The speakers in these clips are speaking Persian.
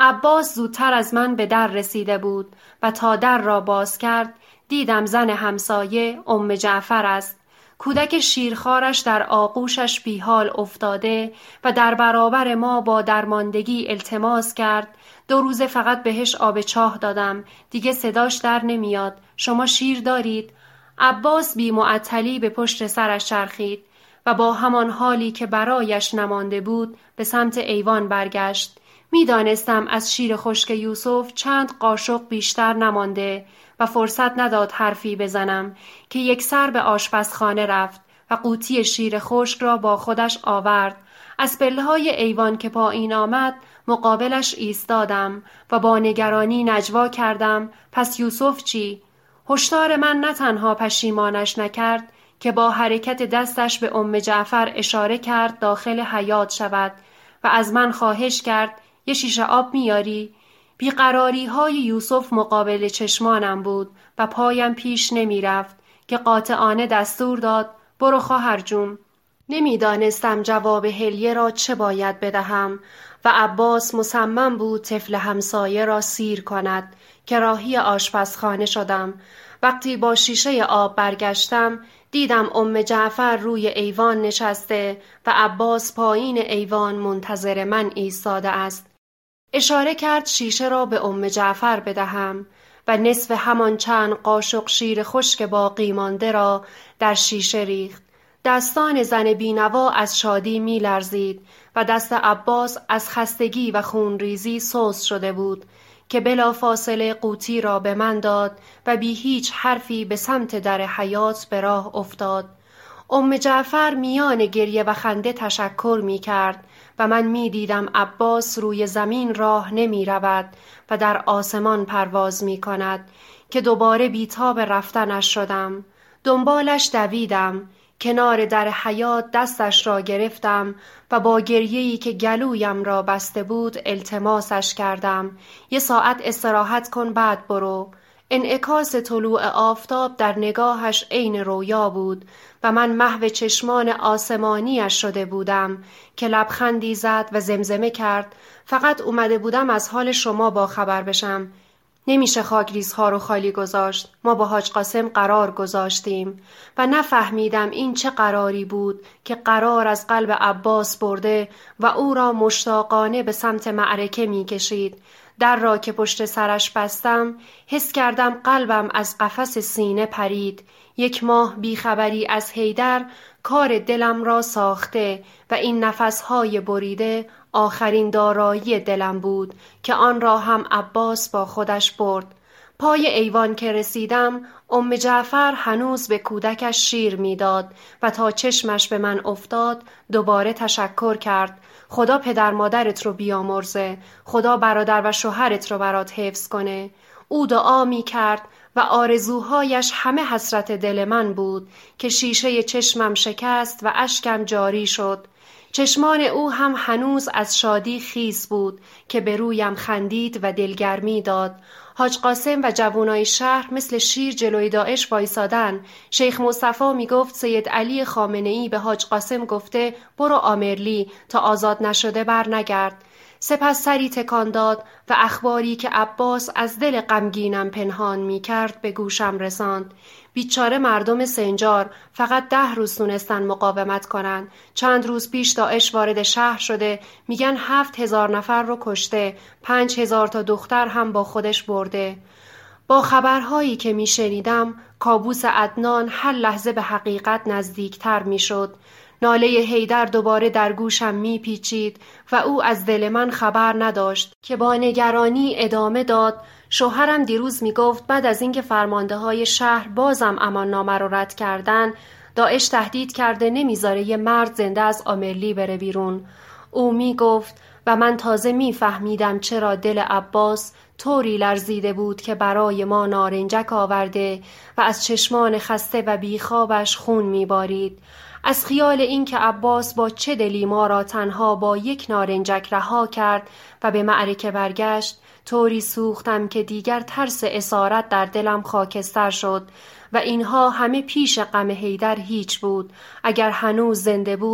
عباس زودتر از من به در رسیده بود و تا در را باز کرد دیدم زن همسایه ام جعفر است. کودک شیرخوارش در آغوشش بیحال افتاده و در برابر ما با درماندگی التماس کرد. 2 روزه فقط بهش آب چاه دادم، دیگه صداش در نمیاد. شما شیر دارید؟ عباس بی معطلی به پشت سرش چرخید و با همان حالی که برایش نمانده بود به سمت ایوان برگشت. میدانستم از شیر خشک یوسف چند قاشق بیشتر نمانده و فرصت نداد حرفی بزنم که یک سر به آشپزخانه رفت و قوطی شیر خشک را با خودش آورد. از پله‌های ایوان که پایین آمد مقابلش ایستادم و با نگرانی نجوا کردم پس یوسف چی؟ هشدار من نه تنها پشیمانش نکرد که با حرکت دستش به ام جعفر اشاره کرد داخل حیاط شود و از من خواهش کرد یه شیشه آب میاری؟ بیقراری های یوسف مقابل چشمانم بود و پایم پیش نمی رفت که قاطعانه دستور داد برو خواهر جون. نمیدانستم جواب هلیه را چه باید بدهم و عباس مصمم بود طفل همسایه را سیر کند که راهی آشپزخانه شدم. وقتی با شیشه آب برگشتم دیدم ام جعفر روی ایوان نشسته و عباس پایین ایوان منتظر من ایستاده است. اشاره کرد شیشه را به ام جعفر بدهم و نصف همان چند قاشق شیر خشک باقی مانده را در شیشه ریخت. دستان زن بینوا از شادی می لرزید و دست عباس از خستگی و خونریزی سوس شده بود که بلا فاصله قوطی را به من داد و بی هیچ حرفی به سمت در حیاط به راه افتاد. ام جعفر میان گریه و خنده تشکر می کرد و من می دیدم عباس روی زمین راه نمی رود و در آسمان پرواز می کند که دوباره بیتاب رفتنش شدم. دنبالش دویدم. کنار در حیاط دستش را گرفتم و با گریه‌ای که گلویم را بسته بود التماسش کردم 1 ساعت استراحت کن بعد برو. انعکاس طلوع آفتاب در نگاهش عین رویا بود و من محو چشمان آسمانیش شده بودم که لبخندی زد و زمزمه کرد فقط اومده بودم از حال شما با خبر بشم. نمیشه خاکریزها رو خالی گذاشت. ما با حاج قاسم قرار گذاشتیم و نفهمیدم این چه قراری بود که قرار از قلب عباس برده و او را مشتاقانه به سمت معرکه میکشید. در را که پشت سرش بستم حس کردم قلبم از قفس سینه پرید. 1 ماه بیخبری از حیدر کار دلم را ساخته و این نفسهای بریده آخرین دارایی دلم بود که آن را هم عباس با خودش برد. پای ایوان که رسیدم ام جعفر هنوز به کودکش شیر میداد و تا چشمش به من افتاد دوباره تشکر کرد. خدا پدر مادرت رو بیامرزه، خدا برادر و شوهرت رو برات حفظ کنه. او دعا می کرد و آرزوهایش همه حسرت دل من بود که شیشه چشمم شکست و اشکم جاری شد. چشمان او هم هنوز از شادی خیس بود که به رویم خندید و دلگرمی داد. حاج قاسم و جوانای شهر مثل شیر جلوی داعش وایسادن. شیخ مصطفی میگفت سید علی خامنه‌ای به حاج قاسم گفته برو آمرلی تا آزاد نشده بر نگرد. سپس سری تکان داد و اخباری که عباس از دل غمگینم پنهان می کرد به گوشم رساند. بیچاره مردم سنجار فقط 10 روز تونستن مقاومت کنن. چند روز پیش داعش وارد شهر شده، میگن 7000 نفر رو کشته، 5000 تا دختر هم با خودش برده. با خبرهایی که می شنیدم کابوس عدنان هر لحظه به حقیقت نزدیکتر می شد. ناله حیدر دوباره در گوشم می پیچید و او از دل من خبر نداشت که با نگرانی ادامه داد. شوهرم دیروز می گفت بعد از اینکه فرمانده های شهر بازم اماننامه رو رد کردن داعش تهدید کرده نمیذاره یه مرد زنده از آمرلی بره بیرون. او می گفت و من تازه می فهمیدم چرا دل عباس طوری لرزیده بود که برای ما نارنجک آورده و از چشمان خسته و بیخوابش خون می بارید. از خیال این که عباس با چه دلی ما را تنها با 1 نارنجک رها کرد و به معرکه برگشت طوری سوختم که دیگر ترس اسارت در دلم خاکستر شد و اینها همه پیش غم حیدر هیچ بود. اگر هنوز زنده بود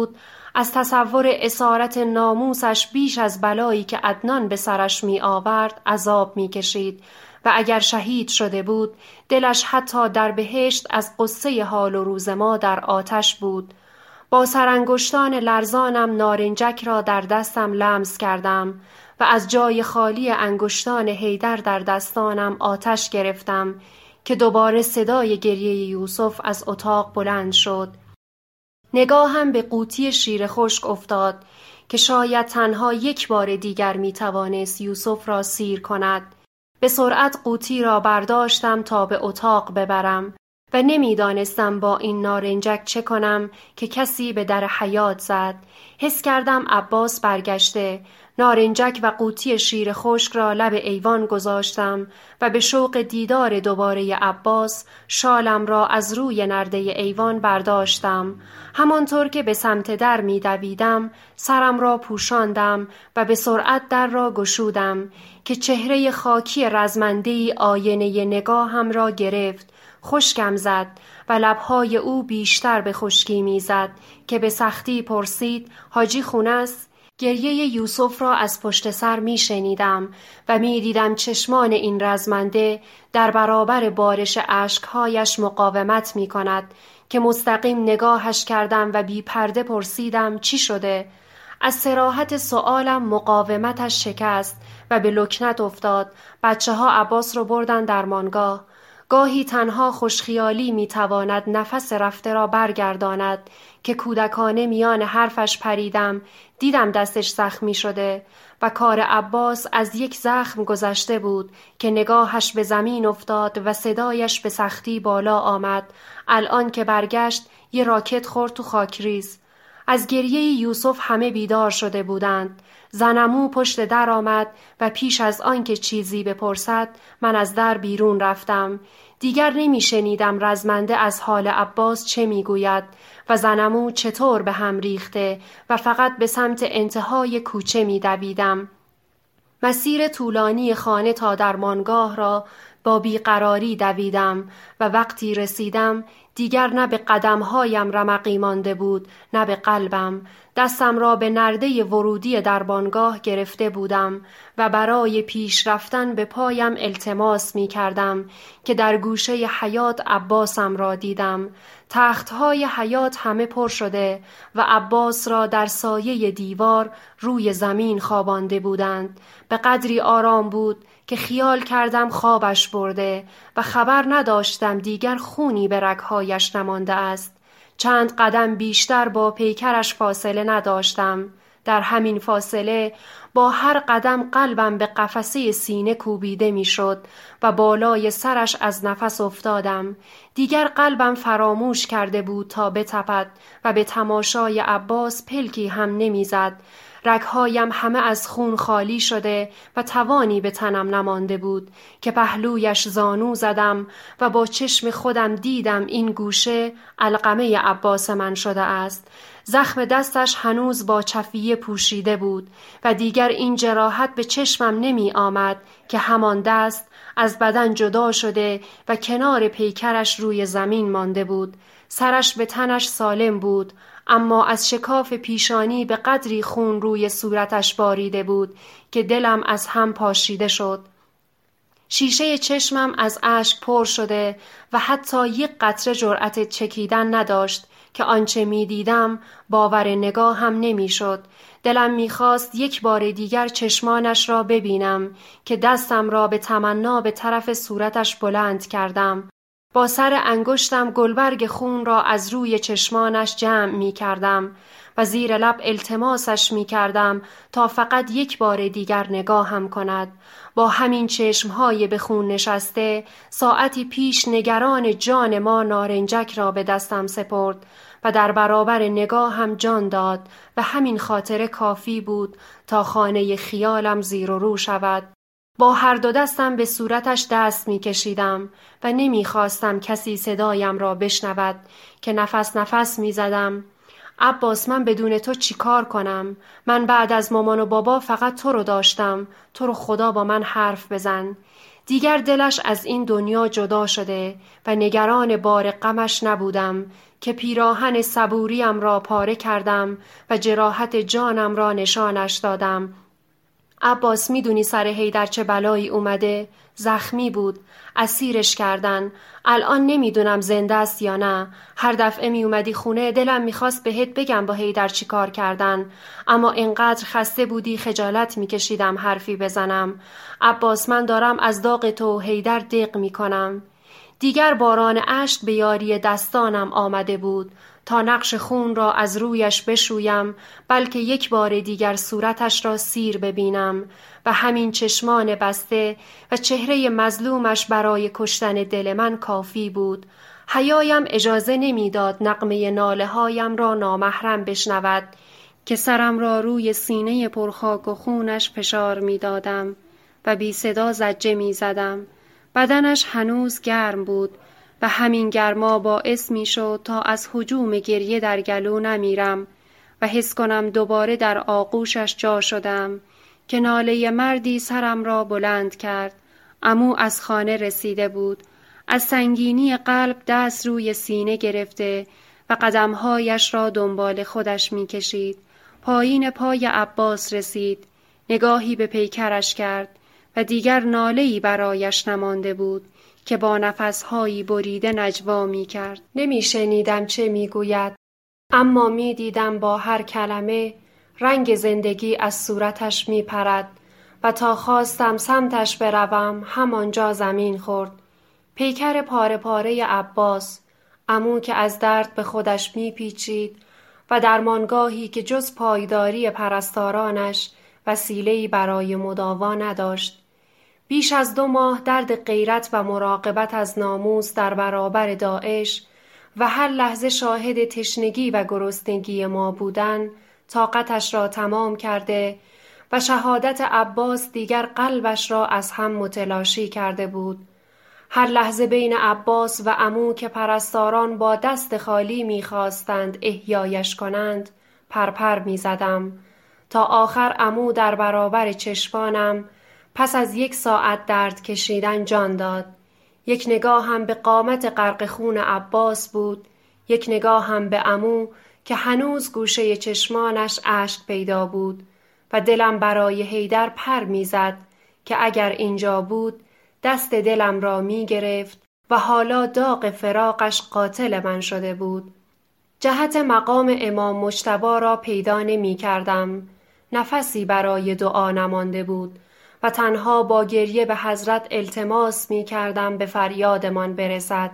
از تصور اسارت ناموسش بیش از بلایی که عدنان به سرش می آورد عذاب می کشید و اگر شهید شده بود دلش حتی در بهشت از قصه حال و روز ما در آتش بود. با سرانگشتان لرزانم نارنجک را در دستم لمس کردم و از جای خالی انگشتان حیدر در دستانم آتش گرفتم که دوباره صدای گریه یوسف از اتاق بلند شد. نگاهم به قوطی شیر خشک افتاد که شاید تنها یک بار دیگر می توانست یوسف را سیر کند. به سرعت قوطی را برداشتم تا به اتاق ببرم و نمیدانستم با این نارنجک چه کنم که کسی به در حیاط زد. حس کردم عباس برگشته. نارنجک و قوطی شیر خشک را لب ایوان گذاشتم و به شوق دیدار دوباره عباس شالم را از روی نرده ایوان برداشتم. همانطور که به سمت در می دویدم سرم را پوشاندم و به سرعت در را گشودم که چهره خاکی رزمنده‌ای آینه نگاهم را گرفت. خشکم زد و لبهای او بیشتر به خشکی می زد که به سختی پرسید حاجی خونه است؟ گریه یوسف را از پشت سر می شنیدم و می دیدم چشمان این رزمنده در برابر بارش اشکهایش مقاومت می کند که مستقیم نگاهش کردم و بی پرده پرسیدم چی شده؟ از صراحت سؤالم مقاومتش شکست و به لکنت افتاد. بچه ها عباس رو بردن درمانگاه. گاهی تنها خوشخیالی میتواند نفس رفته را برگرداند که کودکانه میان حرفش پریدم. دیدم دستش زخمی شده و کار عباس از یک زخم گذشته بود که نگاهش به زمین افتاد و صدایش به سختی بالا آمد. الان که برگشت یه راکت خورد تو خاکریز. از گریه یوسف همه بیدار شده بودند. زنمو پشت در آمد و پیش از آن که چیزی بپرسد من از در بیرون رفتم. دیگر نمی شنیدم رزمنده از حال عباس چه می گوید و زنمو چطور به هم ریخته و فقط به سمت انتهای کوچه می دویدم. مسیر طولانی خانه تا درمانگاه را با بیقراری دویدم و وقتی رسیدم دیگر نه به قدمهایم رمقی مانده بود نه به قلبم. دستم را به نرده ورودی درمانگاه گرفته بودم و برای پیش رفتن به پایم التماس می کردم که در گوشه حیاط عباسم را دیدم. تختهای حیاط همه پر شده و عباس را در سایه دیوار روی زمین خوابانده بودند. به قدری آرام بود که خیال کردم خوابش برده و خبر نداشتم دیگر خونی به رگهایش نمانده است. چند قدم بیشتر با پیکرش فاصله نداشتم. در همین فاصله با هر قدم قلبم به قفسه سینه کوبیده میشد و بالای سرش از نفس افتادم. دیگر قلبم فراموش کرده بود تا بتپد و به تماشای عباس پلکی هم نمیزد. رگهایم همه از خون خالی شده و توانی به تنم نمانده بود که پهلویش زانو زدم و با چشم خودم دیدم این گوشه علقمه عباس من شده است. زخم دستش هنوز با چفیه پوشیده بود و دیگر این جراحت به چشمم نمی آمد که همان دست از بدن جدا شده و کنار پیکرش روی زمین مانده بود. سرش به تنش سالم بود اما از شکاف پیشانی به قدری خون روی صورتش باریده بود که دلم از هم پاشیده شد. شیشه چشمم از اشک پر شده و حتی یک قطره جرأت چکیدن نداشت که آنچه می دیدم باور نگاهم نمی شد. دلم می خواست یک بار دیگر چشمانش را ببینم که دستم را به تمنا به طرف صورتش بلند کردم. با سر انگشتم گلبرگ خون را از روی چشمانش جمع می کردم و زیر لب التماسش می کردم تا فقط یک بار دیگر نگاهم کند. با همین چشمهای به خون نشسته ساعتی پیش نگران جان ما نارنجک را به دستم سپرد و در برابر نگاهم جان داد و همین خاطره کافی بود تا خانه خیالم زیر و رو شود. با هر دو دستم به صورتش دست می کشیدم و نمی خواستم کسی صدایم را بشنود که نفس نفس می زدم. عباس من بدون تو چی کار کنم؟ من بعد از مامان و بابا فقط تو رو داشتم. تو رو خدا با من حرف بزن. دیگر دلش از این دنیا جدا شده و نگران بار غمش نبودم که پیراهن صبوریم را پاره کردم و جراحت جانم را نشانش دادم. عباس میدونی سر حیدر چه بلایی اومده؟ زخمی بود، اسیرش کردن. الان نمیدونم زنده است یا نه. هر دفعه می اومدی خونه دلم میخواست بهت بگم با حیدر چی کار کردن، اما اینقدر خسته بودی خجالت میکشیدم حرفی بزنم. عباس من دارم از داغ تو حیدر دق میکنم. دیگر باران اشک به یاری دستانم آمده بود تا نقش خون را از رویش بشویم، بلکه یک بار دیگر صورتش را سیر ببینم و همین چشمان بسته و چهره مظلومش برای کشتن دل من کافی بود. حیایم اجازه نمیداد نغمه ناله هایم را نامحرم بشنود که سرم را روی سینه پرخاک و خونش فشار میدادم و بی صدا زجه میزدم. بدنش هنوز گرم بود و همین گرما باعث می شد تا از هجوم گریه در گلو نمیرم و حس کنم دوباره در آغوشش جا شدم که ناله مردی سرم را بلند کرد. عمو از خانه رسیده بود. از سنگینی قلب دست روی سینه گرفته و قدمهایش را دنبال خودش می کشید. پایین پای عباس رسید. نگاهی به پیکرش کرد و دیگر ناله‌ای برایش نمانده بود که با نفسهایی بریده نجوا می کرد. نمی شنیدم چه می گوید، اما می دیدم با هر کلمه رنگ زندگی از صورتش می پرد و تا خواستم سمتش بروم همانجا زمین خورد. پیکر پاره پاره عباس، عمو که از درد به خودش می پیچید و درمانگاهی که جز پایداری پرستارانش وسیله‌ای برای مداوا نداشت. بیش از 2 ماه درد غیرت و مراقبت از ناموس در برابر داعش و هر لحظه شاهد تشنگی و گرسنگی ما بودن طاقتش را تمام کرده و شهادت عباس دیگر قلبش را از هم متلاشی کرده بود. هر لحظه بین عباس و عمو که پرستاران با دست خالی می‌خواستند احیایش کنند پرپر می‌زدم تا آخر عمو در برابر چشمانم پس از 1 ساعت درد کشیدن جان داد. یک نگاه هم به قامت غرق خون عباس بود، یک نگاه هم به عمو که هنوز گوشه چشمانش اشک پیدا بود و دلم برای حیدر پر میزد که اگر اینجا بود دست دلم را می گرفت و حالا داغ فراقش قاتل من شده بود. جهت مقام امام مجتبی را پیدا نمی کردم. نفسی برای دعا نمانده بود و تنها با گریه به حضرت التماس می کردم به فریادمان برسد.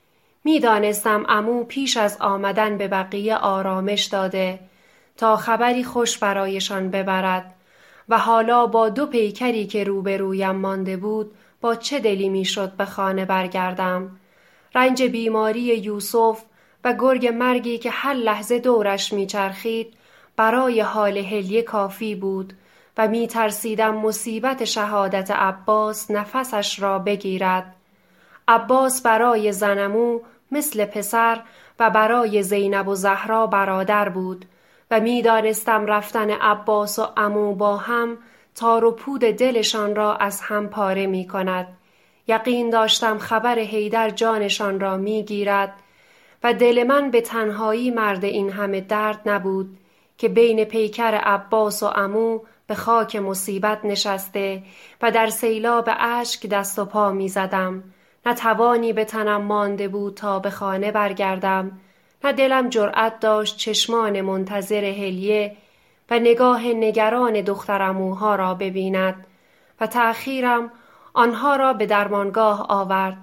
می دانستم عمو پیش از آمدن به بقیه آرامش داده تا خبری خوش برایشان ببرد و حالا با 2 پیکری که روبرویم مانده بود با چه دلی می شد به خانه برگردم. رنج بیماری یوسف و گرگ مرگی که هر لحظه دورش می چرخید برای حال هلیه کافی بود و می ترسیدم مصیبت شهادت عباس نفسش را بگیرد. عباس برای زنمو مثل پسر و برای زینب و زهرا برادر بود و می دانستم رفتن عباس و عمو با هم تار و پود دلشان را از هم پاره می کند. یقین داشتم خبر حیدر جانشان را می گیرد و دل من به تنهایی مرد این همه درد نبود که بین پیکر عباس و عمو به خاک مصیبت نشسته و در سیلاب اشک دست و پا می زدم. نه توانی به تنم مانده بود تا به خانه برگردم، نه دلم جرأت داشت چشمان منتظر هلیه و نگاه نگران دختر عموها را ببیند و تأخیرم آنها را به درمانگاه آورد.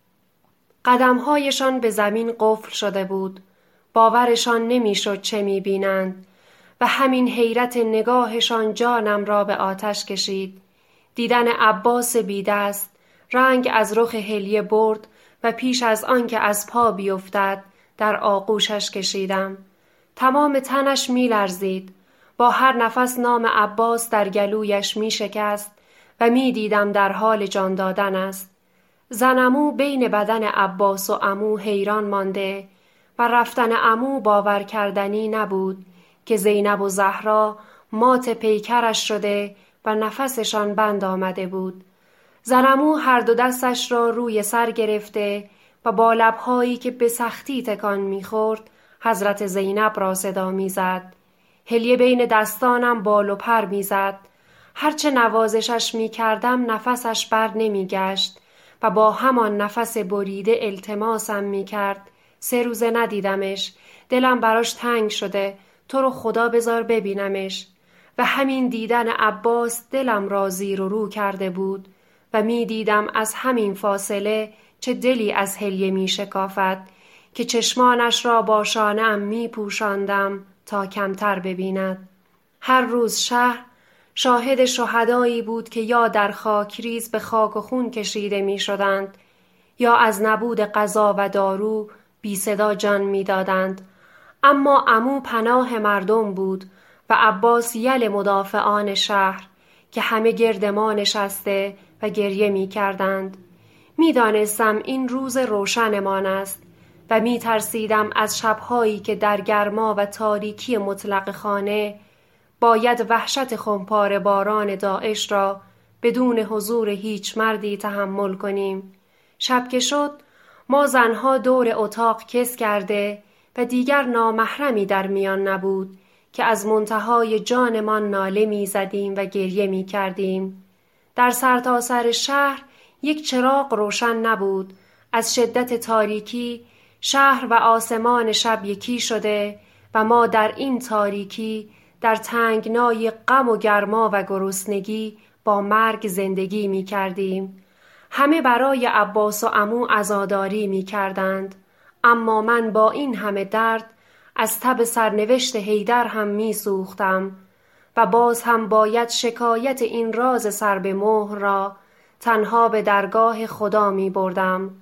قدمهایشان به زمین قفل شده بود. باورشان نمیشد چه میبینند و همین حیرت نگاهشان جانم را به آتش کشید. دیدن عباس بی دست رنگ از رخ هلیه برد و پیش از آن که از پا بیفتد در آغوشش کشیدم. تمام تنش میلرزید. با هر نفس نام عباس در گلویش میشکست و میدیدم در حال جان دادن است. زنمو بین بدن عباس و عمو حیران مانده و رفتن عمو باور کردنی نبود که زینب و زهرا مات پیکرش شده و نفسشان بند آمده بود. زنمو هر دو دستش را روی سر گرفته و با لبهایی که به سختی تکان می‌خورد حضرت زینب را صدا می‌زد. حلیه بین دستانم بال و پر می‌زد. هرچه نوازشش می‌کردم نفسش بر نمی‌گشت و با همان نفس بریده التماسم می‌کرد. 3 روزه ندیدمش، دلم براش تنگ شده، تو رو خدا بذار ببینمش. و همین دیدن عباس دلم را زیر و رو کرده بود و می دیدم از همین فاصله چه دلی از حلیه می شکافد که چشمانش را با شانه‌ام می پوشاندم تا کمتر ببیند. هر روز شهر شاهد شهدایی بود که یا در خاکریز به خاک و خون کشیده می شدند یا از نبود غذا و دارو بی صدا جان می دادند. اما عمو پناه مردم بود و عباس یل مدافعان شهر که همه گرد ما نشسته و گریه می کردند. می دانستم این روز روشنمان است و می ترسیدم از شبهایی که در گرما و تاریکی مطلق خانه باید وحشت خمپاره باران داعش را بدون حضور هیچ مردی تحمل کنیم. شب که شد ما زنها دور اتاق کس کرده و دیگر نامحرمی در میان نبود که از منتهای جانمان ناله می زدیم و گریه می کردیم. در سرتاسر شهر یک چراغ روشن نبود. از شدت تاریکی شهر و آسمان شب یکی شده و ما در این تاریکی در تنگنای غم و گرما و گرسنگی با مرگ زندگی می کردیم. همه برای عباس و عمو عزاداری می کردند، اما من با این همه درد از تب سرنوشت حیدر هم می سوختم و باز هم باید شکایت این راز سر به مهر را تنها به درگاه خدا می بردم.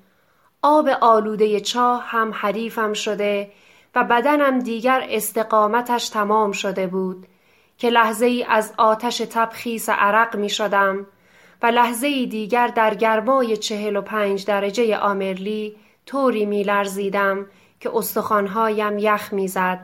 آب آلوده چاه هم حریفم شده و بدنم دیگر استقامتش تمام شده بود که لحظه ای از آتش تب خیس عرق می شدم و لحظه ای دیگر در گرمای 45 درجه آمرلی طوری می لرزیدم که استخوانهایم یخ می زد.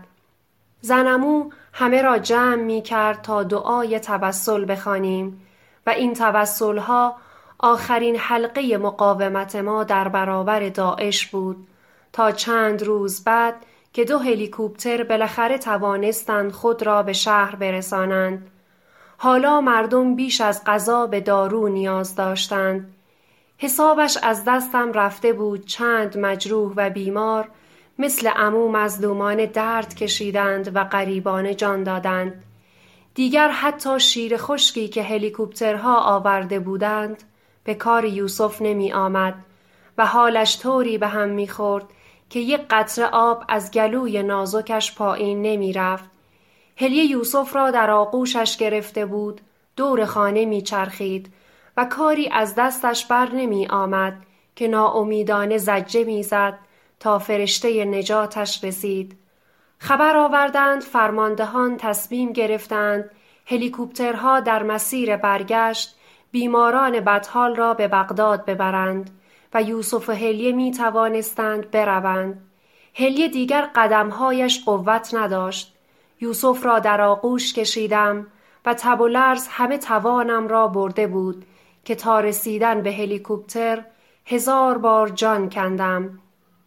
زنمو همه را جمع می کرد تا دعای توسل بخوانیم و این توسلها آخرین حلقه مقاومت ما در برابر داعش بود تا چند روز بعد که 2 هلیکوپتر بالاخره توانستند خود را به شهر برسانند. حالا مردم بیش از غذا به دارو نیاز داشتند. حسابش از دستم رفته بود چند مجروح و بیمار مثل عمو مظلومان درد کشیدند و غریبانه جان دادند. دیگر حتی شیر خشکی که هلیکوپترها آورده بودند به کار یوسف نمی آمد و حالش طوری به هم می خورد که یک قطره آب از گلوی نازکش پایین نمی رفت. حلیه یوسف را در آغوشش گرفته بود، دور خانه می چرخید و کاری از دستش بر نمی آمد که ناامیدانه زجه می زد تا فرشته نجاتش رسید. خبر آوردند فرماندهان تصمیم گرفتند هلیکوپترها در مسیر برگشت بیماران بدحال را به بغداد ببرند و یوسف و حلیه می توانستند بروند. حلیه دیگر قدمهایش قوت نداشت. یوسف را در آغوش کشیدم و تب و لرز همه توانم را برده بود که تا رسیدن به هلیکوپتر 1000 بار جان کندم.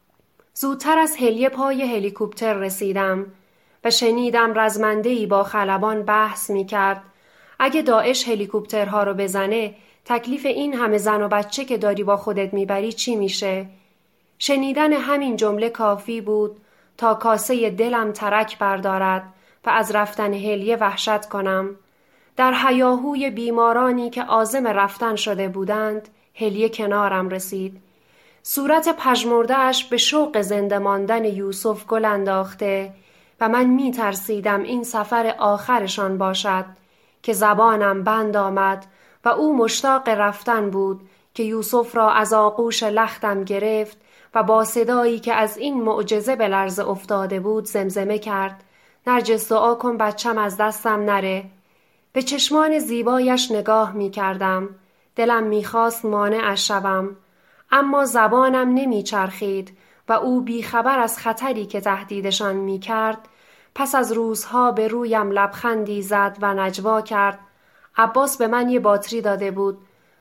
زودتر از حلیه پای هلیکوپتر رسیدم و شنیدم رزمنده‌ای با خلبان بحث می کرد. اگه داعش هلیکوپترها رو بزنه تکلیف این همه زن و بچه که داری با خودت میبری چی میشه؟ شنیدن همین جمله کافی بود تا کاسه دلم ترک بردارد و از رفتن حلیه وحشت کنم. در هیاهوی بیمارانی که عازم رفتن شده بودند حلیه کنارم رسید. صورت پژمرده‌اش به شوق زنده ماندن یوسف گل انداخته و من می ترسیدم این سفر آخرشان باشد که زبانم بند آمد و او مشتاق رفتن بود که یوسف را از آغوش لختم گرفت و با صدایی که از این معجزه به لرزه افتاده بود زمزمه کرد: نرجس دعا کن بچم از دستم نره. به چشمان زیبایش نگاه می کردم. دلم می خواست مانعش شوم، اما زبانم نمی چرخید و او بیخبر از خطری که تهدیدشان می کرد پس از روزها به رویم لبخندی زد و نجوا کرد: عباس به من یه باتری داده بود،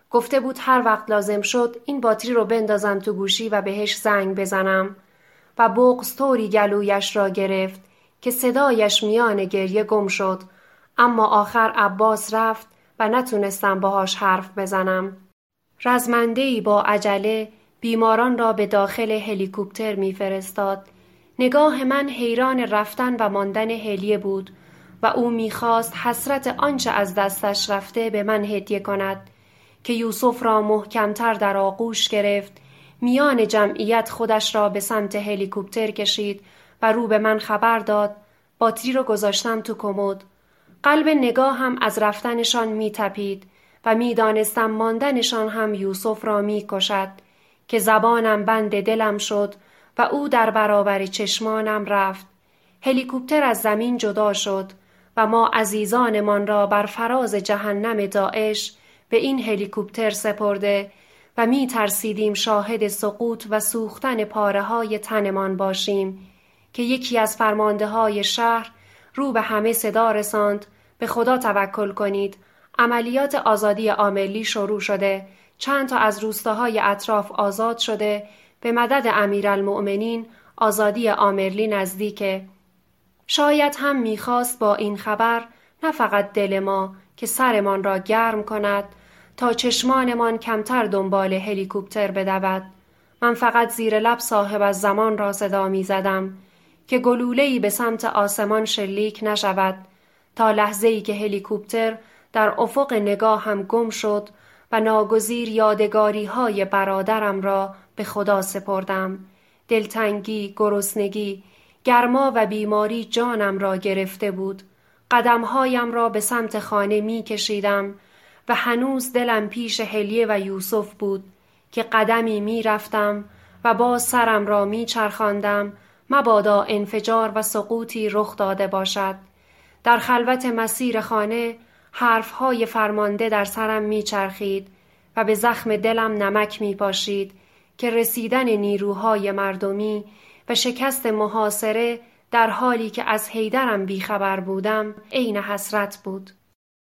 گفته بود هر وقت لازم شد این باتری رو بندازم تو گوشی و بهش زنگ بزنم و بغض طوری گلویش را گرفت که صدایش میان گریه گم شد، اما آخر عباس رفت و نتونستم باهاش حرف بزنم. رزمنده‌ای با عجله بیماران را به داخل هلیکوپتر میفرستاد. نگاه من حیران رفتن و ماندن هلیه بود و او میخواست حسرت آنچه از دستش رفته به من هدیه کند که یوسف را محکمتر در آغوش گرفت، میان جمعیت خودش را به سمت هلیکوپتر کشید و رو به من خبر داد. باتری رو گذاشتم تو کمد. قلب نگاهم از رفتنشان میتپید و میدانستم ماندنشان هم یوسف را میکشد که زبانم بند دلم شد و او در برابر چشمانم رفت. هلیکوپتر از زمین جدا شد و ما عزیزانمان را بر فراز جهنم داعش به این هلیکوپتر سپرده و می ترسیدیم شاهد سقوط و سوختن پاره های تنمان باشیم که یکی از فرمانده های شهر رو به همه صدا رساند: به خدا توکل کنید، عملیات آزادی آمرلی شروع شده، چند تا از روستاهای اطراف آزاد شده، به مدد امیرالمؤمنین آزادی آمرلی نزدیکه. شاید هم میخواست با این خبر نه فقط دل ما که سرمان را گرم کند تا چشمانمان کمتر دنبال هلیکوپتر بدود. من فقط زیر لب صاحب از زمان را صدا می زدم که گلوله‌ای به سمت آسمان شلیک نشود، تا لحظه‌ای که هلیکوپتر در افق نگاهم گم شد و ناگزیر یادگاری‌های برادرم را به خدا سپردم. دلتنگی، گرسنگی، گرما و بیماری جانم را گرفته بود. قدمهایم را به سمت خانه می کشیدم و هنوز دلم پیش هلیه و یوسف بود که قدمی می رفتم و باز سرم را می چرخاندم مبادا انفجار و سقوطی رخ داده باشد. در خلوت مسیر خانه حرفهای فرمانده در سرم می چرخید و به زخم دلم نمک می پاشید که رسیدن نیروهای مردمی و شکست محاصره در حالی که از حیدرم بیخبر بودم عین حسرت بود.